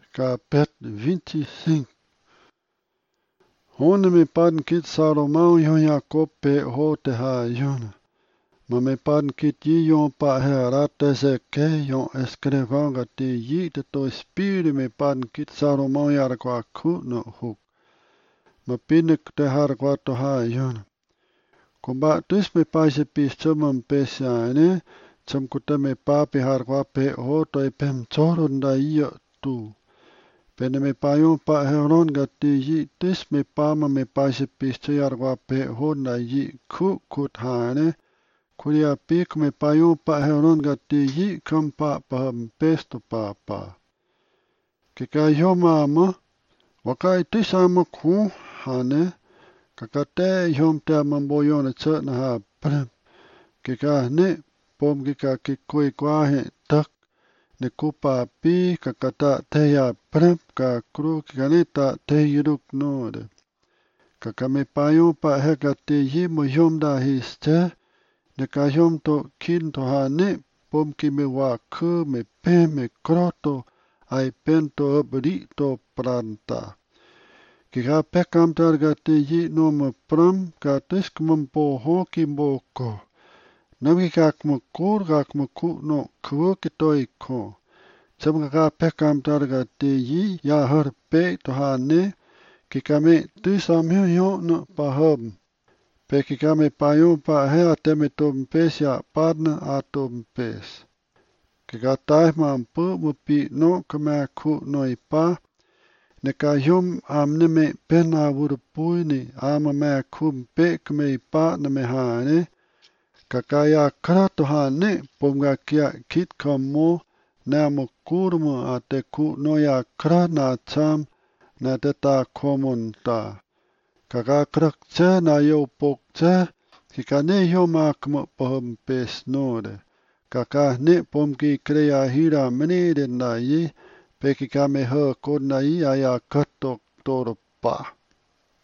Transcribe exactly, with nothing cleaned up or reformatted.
capítulo vinte e cinco. Onde me padem kit Salomão yon Jacob pe ho te ha yona. Ma me padem kit yi yon pa herat Ezequiel yon escrevão gati yi te to espírito me padem kit Salomão yara kwa ku no huk. Ma pinik te har kwa to ha yona. Kumba tis me pa se pis chumam pesya ne chum kuta me pa pe har kwa pe ho to e pem choron da iyo tu. Pene me pa yon pa heron gati yi tis me pa ma me pa se pis yar kwa pe ho na yi ku kut hane. Kuria pik me pa yon pa heron gati yi kam pa pa pesto pa pa. Kika yoma ama wakai tis ama ku hane. Kakate yom te mambo yon chat na ha prem. Kika ne pom kika kikui kwa he tak. Ne kupa pi kakata te ya prem ka kru kika ne ta te yuruk no de. Kaka me pa yon pa he gati yi mo yom da his te. Ne ka yom to kin to ha ne pom ki me wa ku me pe me kroto ai pento abri to pranta. Kika pekam tar gati yi no me pram ka tis kumampo ho ki mo ko. Nawi kak mo kur kak mo ku no ku ki toi ko. Sama ka pekam tar gati yi ya har pe to ha ne. Kika me tis am yon yon no pa hum. Pe kika me pa yon pa he ate me tom pes ya padna a tom pes. Kika tai mampu mo pi no kama ku no ipa. Ne ka yom am ne me pena wurpui ni ama me kum pe kame ipa na me ha ne. Kaka ya kra to ha ne pomga kia kit kamo na mo kurmo ate ku no ya kra na cham na te ta komon ta. Kaka krak che na yo pok che, kika ne yo mak mo pom pes no de. Kaka ne pom ki krea hira mene de na yi, pe kika me ho kon na yi aya katok toro pa.